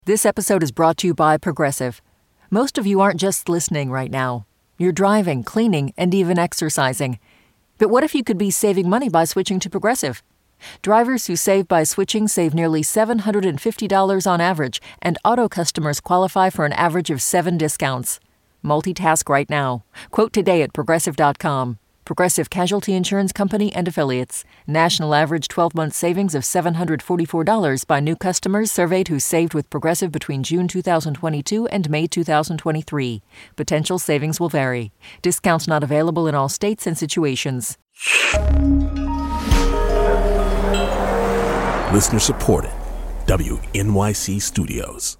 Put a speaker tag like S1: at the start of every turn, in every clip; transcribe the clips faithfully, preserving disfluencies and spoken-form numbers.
S1: This episode is brought to you by Progressive. Most of you aren't just listening right now. You're driving, cleaning, and even exercising. But what if you could be saving money by switching to Progressive? Drivers who save by switching save nearly seven hundred fifty dollars on average, and auto customers qualify for an average of seven discounts. Multitask right now. Quote today at Progressive dot com. Progressive Casualty Insurance Company and Affiliates. National average twelve-month savings of seven hundred forty-four dollars by new customers surveyed who saved with Progressive between June two thousand twenty-two and May two thousand twenty-three. Potential savings will vary. Discounts not available in all states and situations.
S2: Listener supported. W N Y C Studios.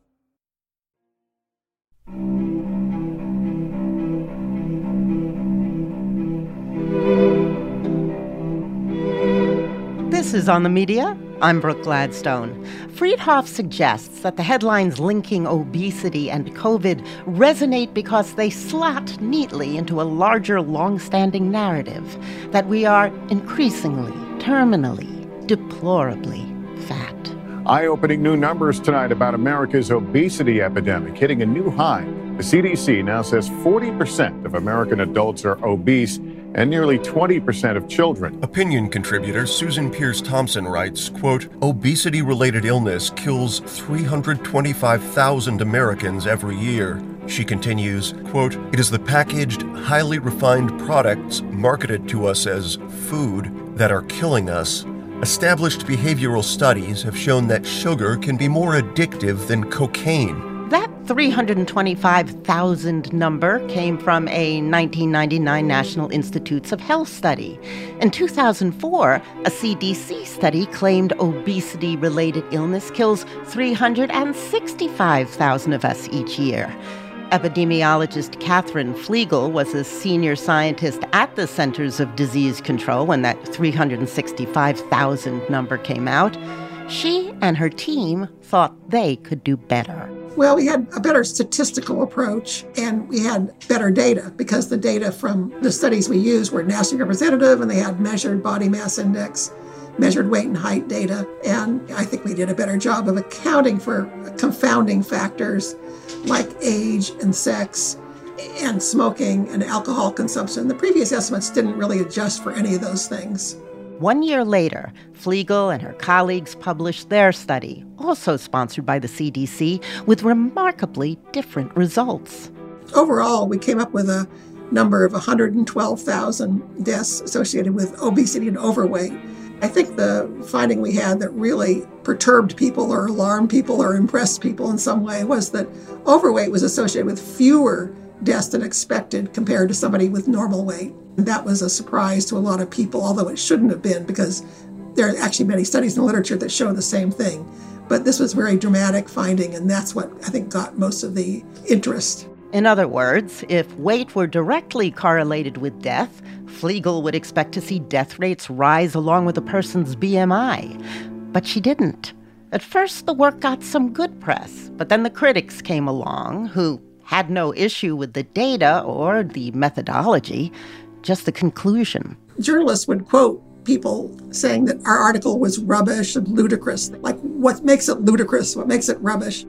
S3: This is On the Media. I'm Brooke Gladstone. Friedhoff suggests that the headlines linking obesity and COVID resonate because they slot neatly into a larger, long-standing narrative that we are increasingly, terminally, deplorably fat.
S4: Eye-opening new numbers tonight about America's obesity epidemic hitting a new high. The C D C now says forty percent of American adults are obese and nearly twenty percent of children.
S5: Opinion contributor Susan Pierce Thompson writes, quote, obesity-related illness kills three hundred twenty-five thousand Americans every year. She continues, quote, it is the packaged, highly refined products marketed to us as food that are killing us. Established behavioral studies have shown that sugar can be more addictive than cocaine.
S3: That three hundred twenty-five thousand number came from a nineteen ninety-nine National Institutes of Health study. In two thousand four, a C D C study claimed obesity-related illness kills three hundred sixty-five thousand of us each year. Epidemiologist Catherine Flegel was a senior scientist at the Centers of Disease Control when that three hundred sixty-five thousand number came out. She and her team thought they could do better.
S6: Well, we had a better statistical approach, and we had better data because the data from the studies we used were nationally representative, and they had measured body mass index, measured weight and height data, and I think we did a better job of accounting for confounding factors like age and sex and smoking and alcohol consumption. The previous estimates didn't really adjust for any of those things.
S3: One year later, Flegel and her colleagues published their study, also sponsored by the C D C, with remarkably different results.
S6: Overall, we came up with a number of one hundred twelve thousand deaths associated with obesity and overweight. I think the finding we had that really perturbed people or alarmed people or impressed people in some way was that overweight was associated with fewer deaths than expected compared to somebody with normal weight. That was a surprise to a lot of people, although it shouldn't have been, because there are actually many studies in the literature that show the same thing. But this was a very dramatic finding, and that's what I think got most of the interest.
S3: In other words, if weight were directly correlated with death, Flegel would expect to see death rates rise along with a person's B M I. But she didn't. At first, the work got some good press, but then the critics came along who had no issue with the data or the methodology, just the conclusion.
S6: Journalists would quote people saying that our article was rubbish and ludicrous. Like, what makes it ludicrous? What makes it rubbish?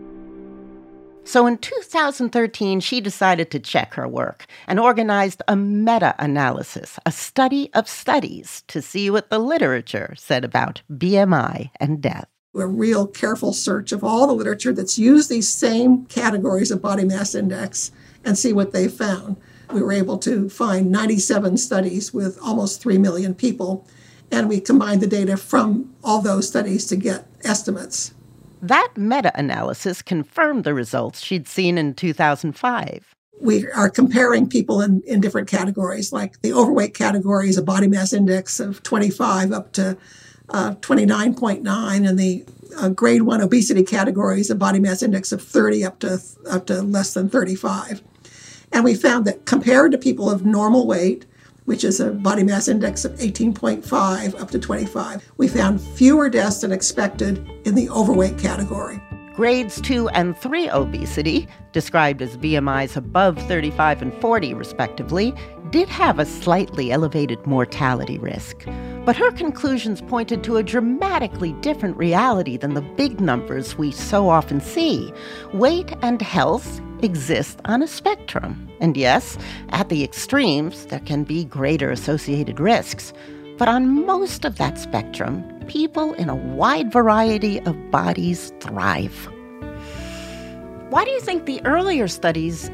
S3: So in two thousand thirteen, she decided to check her work and organized a meta-analysis, a study of studies, to see what the literature said about B M I and death.
S6: A real careful search of all the literature that's used these same categories of body mass index and see what they found. We were able to find ninety-seven studies with almost three million people, and we combined the data from all those studies to get estimates.
S3: That meta-analysis confirmed the results she'd seen in two thousand five.
S6: We are comparing people in, in different categories, like the overweight category is a body mass index of twenty-five up to uh, twenty-nine point nine, and the uh, grade one obesity category is a body mass index of thirty up to up to less than thirty-five. And we found that compared to people of normal weight, which is a body mass index of eighteen point five up to twenty-five, we found fewer deaths than expected in the overweight category.
S3: Grades two and three obesity, described as B M Is above thirty-five and forty respectively, did have a slightly elevated mortality risk. But her conclusions pointed to a dramatically different reality than the big numbers we so often see. Weight and health exist on a spectrum. And yes, at the extremes, there can be greater associated risks. But on most of that spectrum, people in a wide variety of bodies thrive. Why do you think the earlier studies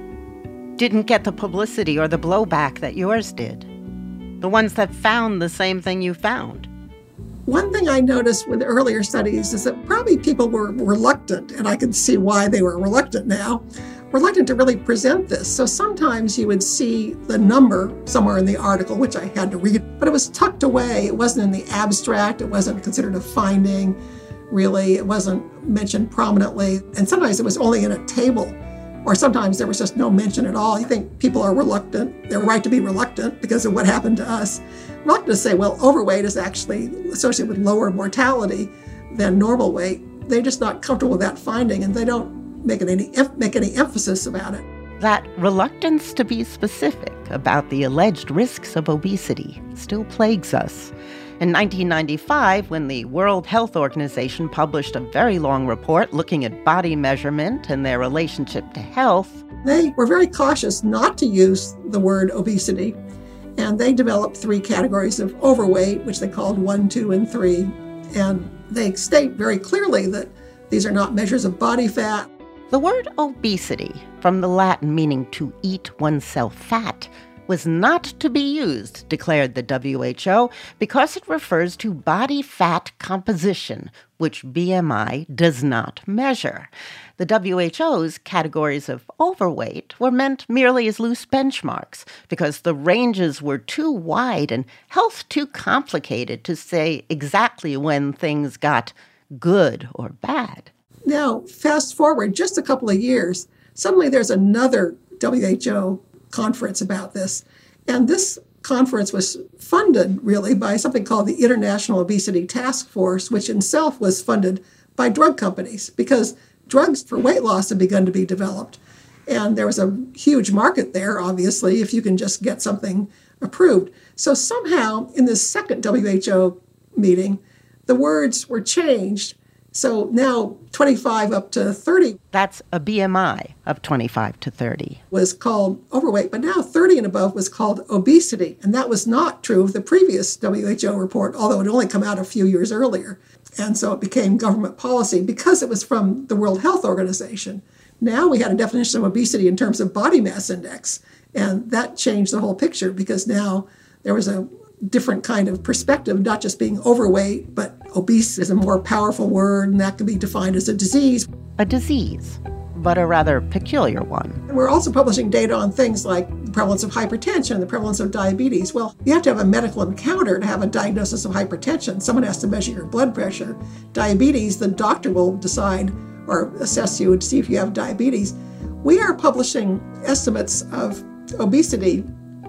S3: didn't get the publicity or the blowback that yours did? The ones that found the same thing you found?
S6: One thing I noticed with earlier studies is that probably people were reluctant, and I can see why they were reluctant now, reluctant to really present this. So sometimes you would see the number somewhere in the article, which I had to read, but it was tucked away. It wasn't in the abstract. It wasn't considered a finding, really. It wasn't mentioned prominently. And sometimes it was only in a table, or sometimes there was just no mention at all. I think people are reluctant. They're right to be reluctant because of what happened to us. Reluctant to say, well, overweight is actually associated with lower mortality than normal weight. They're just not comfortable with that finding, and they don't make any make any emphasis about it.
S3: That reluctance to be specific about the alleged risks of obesity still plagues us. In nineteen ninety-five, when the World Health Organization published a very long report looking at body measurement and their relationship to health,
S6: they were very cautious not to use the word obesity, and they developed three categories of overweight, which they called one, two, and three. And they state very clearly that these are not measures of body fat.
S3: The word obesity, from the Latin meaning to eat oneself fat, was not to be used, declared the W H O, because it refers to body fat composition, which B M I does not measure. The W H O's categories of overweight were meant merely as loose benchmarks, because the ranges were too wide and health too complicated to say exactly when things got good or bad.
S6: Now, fast forward just a couple of years, suddenly there's another W H O conference about this. And this conference was funded, really, by something called the International Obesity Task Force, which itself was funded by drug companies, because drugs for weight loss had begun to be developed. And there was a huge market there, obviously, if you can just get something approved. So somehow, in this second W H O meeting, the words were changed. So now twenty-five up to thirty.
S3: That's a B M I of twenty-five to thirty.
S6: Was called overweight, but now thirty and above was called obesity. And that was not true of the previous W H O report, although it had only come out a few years earlier. And so it became government policy because it was from the World Health Organization. Now we had a definition of obesity in terms of body mass index. And that changed the whole picture because now there was a different kind of perspective, not just being overweight, but obese is a more powerful word, and that can be defined as a disease.
S3: A disease, but a rather peculiar one.
S6: And we're also publishing data on things like the prevalence of hypertension, the prevalence of diabetes. Well, you have to have a medical encounter to have a diagnosis of hypertension. Someone has to measure your blood pressure. Diabetes, the doctor will decide or assess you and see if you have diabetes. We are publishing estimates of obesity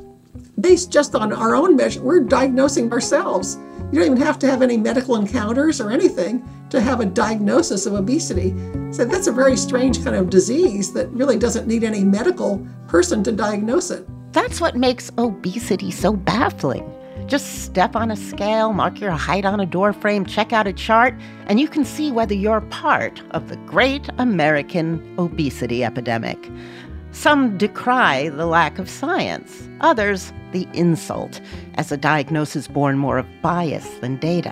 S6: based just on our own measure. We're diagnosing ourselves. You don't even have to have any medical encounters or anything to have a diagnosis of obesity. So that's a very strange kind of disease that really doesn't need any medical person to diagnose it.
S3: That's what makes obesity so baffling. Just step on a scale, mark your height on a doorframe, check out a chart, and you can see whether you're part of the great American obesity epidemic. Some decry the lack of science, others the insult, as a diagnosis born more of bias than data.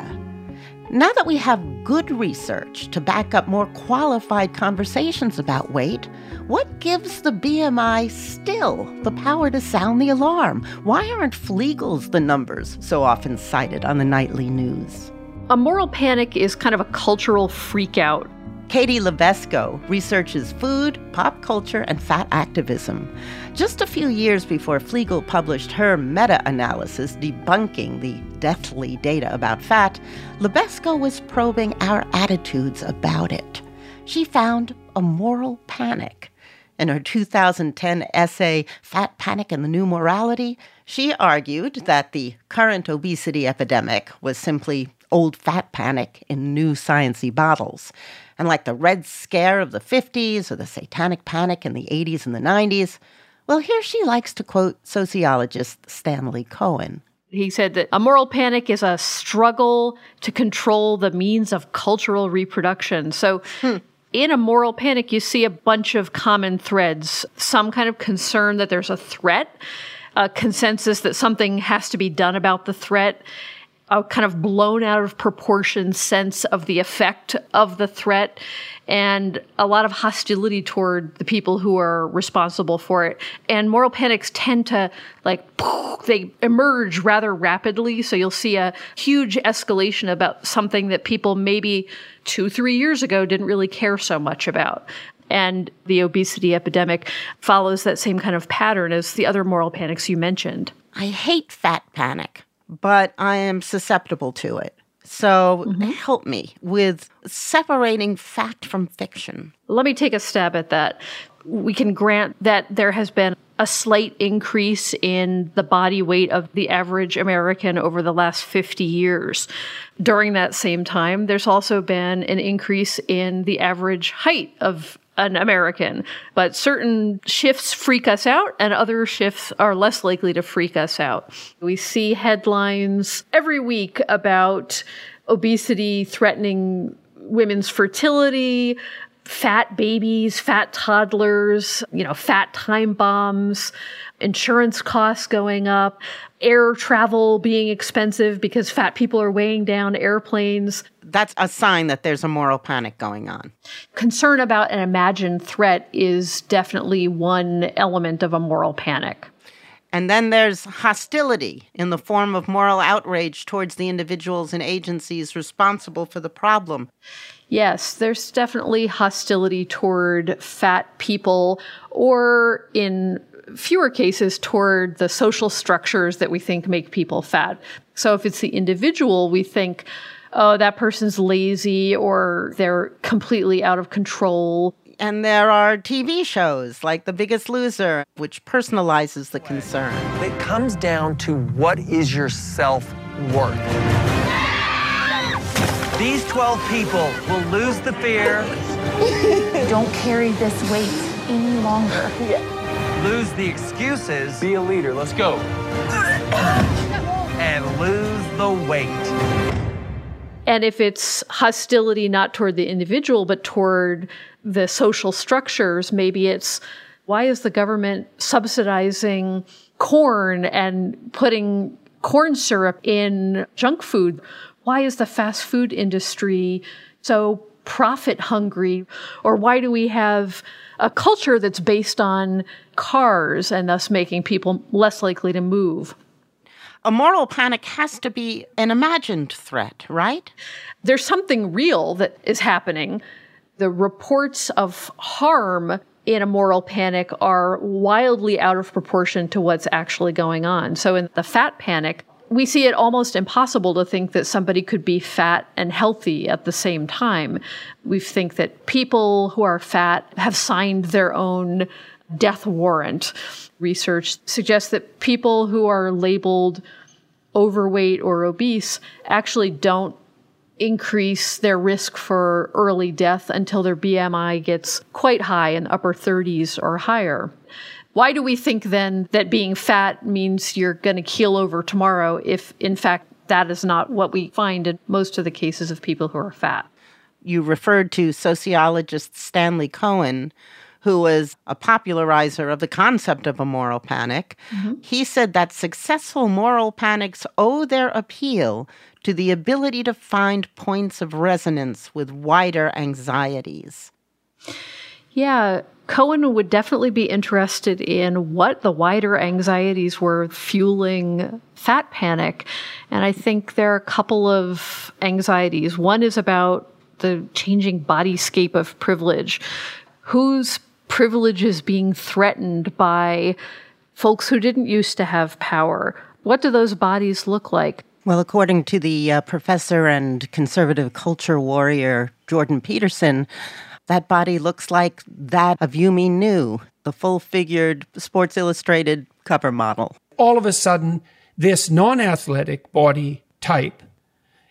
S3: Now that we have good research to back up more qualified conversations about weight, what gives the B M I still the power to sound the alarm? Why aren't Fleagle's the numbers so often cited on the nightly news?
S7: A moral panic is kind of a cultural freak-out.
S3: Katie Levesco researches food, pop culture, and fat activism. Just a few years before Fleagle published her meta-analysis debunking the deathly data about fat, Levesco was probing our attitudes about it. She found a moral panic. In her two thousand ten essay, Fat Panic and the New Morality, she argued that the current obesity epidemic was simply old fat panic in new sciencey bottles. And like the Red Scare of the fifties or the Satanic Panic in the eighties and the nineties, well, here she likes to quote sociologist Stanley Cohen.
S7: He said that a moral panic is a struggle to control the means of cultural reproduction. So hmm. in a moral panic, you see a bunch of common threads, some kind of concern that there's a threat, a consensus that something has to be done about the threat, a kind of blown out of proportion sense of the effect of the threat, and a lot of hostility toward the people who are responsible for it. And moral panics tend to, like, they emerge rather rapidly. So you'll see a huge escalation about something that people maybe two, three years ago didn't really care so much about. And the obesity epidemic follows that same kind of pattern as the other moral panics you mentioned.
S3: I hate fat panic, but I am susceptible to it. So mm-hmm. help me with separating fact from fiction.
S7: Let me take a stab at that. We can grant that there has been a slight increase in the body weight of the average American over the last fifty years. During that same time, there's also been an increase in the average height of an American. But certain shifts freak us out, and other shifts are less likely to freak us out. We see headlines every week about obesity threatening women's fertility, fat babies, fat toddlers, you know, fat time bombs, insurance costs going up, air travel being expensive because fat people are weighing down airplanes.
S3: That's a sign that there's a moral panic going on.
S7: Concern about an imagined threat is definitely one element of a moral panic.
S3: And then there's hostility in the form of moral outrage towards the individuals and agencies responsible for the problem.
S7: Yes, there's definitely hostility toward fat people, or in fewer cases, toward the social structures that we think make people fat. So if it's the individual, we think, oh, that person's lazy or they're completely out of control.
S3: And there are T V shows like The Biggest Loser, which personalizes the concern.
S8: It comes down to what is your self-worth. These twelve people will lose the fear.
S9: Don't carry this weight any longer.
S8: Lose the excuses.
S10: Be a leader. Let's go.
S8: And lose the weight.
S7: And if it's hostility not toward the individual, but toward the social structures, maybe it's, why is the government subsidizing corn and putting corn syrup in junk food? Why is the fast food industry so profit hungry? Or why do we have a culture that's based on cars and thus making people less likely to move?
S3: A moral panic has to be an imagined threat, right?
S7: There's something real that is happening. The reports of harm in a moral panic are wildly out of proportion to what's actually going on. So in the fat panic, we see it almost impossible to think that somebody could be fat and healthy at the same time. We think that people who are fat have signed their own death warrant. Research suggests that people who are labeled overweight or obese actually don't increase their risk for early death until their B M I gets quite high, in the upper thirties or higher. Why do we think then that being fat means you're going to keel over tomorrow if, in fact, that is not what we find in most of the cases of people who are fat?
S3: You referred to sociologist Stanley Cohen, who was a popularizer of the concept of a moral panic. Mm-hmm. He said that successful moral panics owe their appeal to the ability to find points of resonance with wider anxieties.
S7: Yeah, Cohen would definitely be interested in what the wider anxieties were fueling fat panic. And I think there are a couple of anxieties. One is about the changing bodyscape of privilege. Whose privilege is being threatened by folks who didn't used to have power? What do those bodies look like?
S3: Well, according to the uh, professor and conservative culture warrior Jordan Peterson, that body looks like that of You Me New, the full-figured Sports Illustrated cover model.
S11: All of a sudden, this non-athletic body type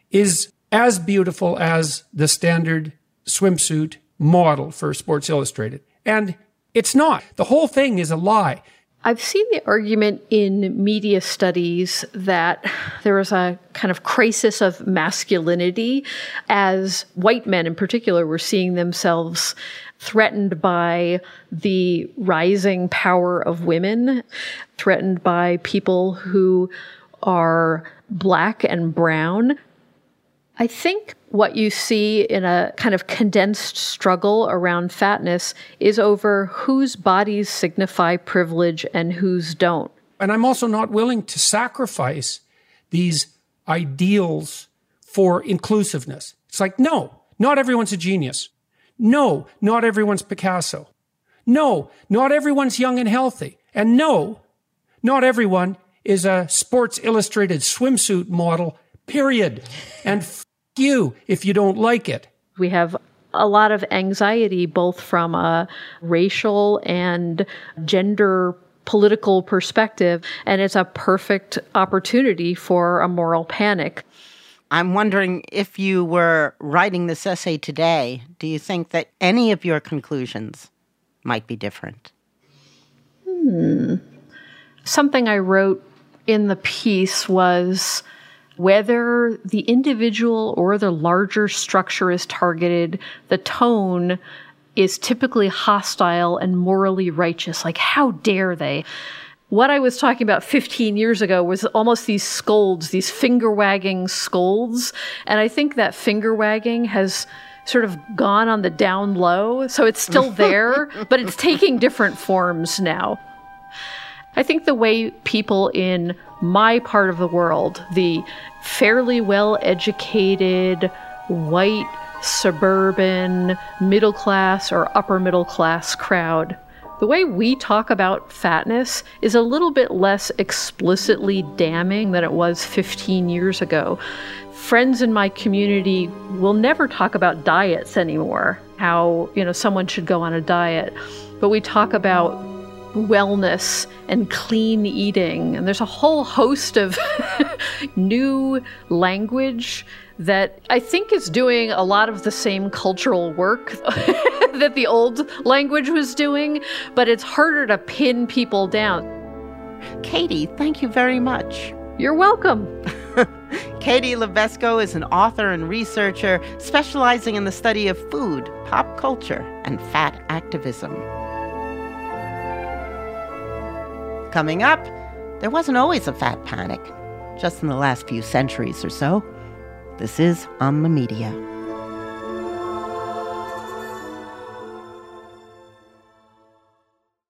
S10: is as beautiful as the standard swimsuit model for Sports Illustrated. And it's not. The whole thing is a lie.
S7: I've seen the argument in media studies that there is a kind of crisis of masculinity as white men in particular were seeing themselves threatened by the rising power of women, threatened by people who are black and brown. I think what you see in a kind of condensed struggle around fatness is over whose bodies signify privilege and whose don't.
S10: And I'm also not willing to sacrifice these ideals for inclusiveness. It's like, no, not everyone's a genius. No, not everyone's Picasso. No, not everyone's young and healthy. And no, not everyone is a Sports Illustrated swimsuit model, period. And f- you if you don't like it.
S7: We have a lot of anxiety, both from a racial and gender political perspective, and it's a perfect opportunity for a moral panic.
S3: I'm wondering, if you were writing this essay today, do you think that any of your conclusions might be different?
S7: Hmm. Something I wrote in the piece was whether the individual or the larger structure is targeted, the tone is typically hostile and morally righteous. Like, how dare they? What I was talking about fifteen years ago was almost these scolds, these finger-wagging scolds. And I think that finger-wagging has sort of gone on the down low. So it's still there, but it's taking different forms now. I think the way people in my part of the world, the fairly well-educated, white, suburban, middle-class or upper-middle-class crowd, the way we talk about fatness is a little bit less explicitly damning than it was fifteen years ago. Friends in my community will never talk about diets anymore, how, you know, someone should go on a diet. But we talk about wellness and clean eating. And there's a whole host of new language that I think is doing a lot of the same cultural work that the old language was doing, but it's harder to pin people down.
S3: Katie, thank you very much.
S7: You're welcome.
S3: Katie Levesco is an author and researcher specializing in the study of food, pop culture, and fat activism. Coming up, there wasn't always a fat panic, just in the last few centuries or so. This is On the Media.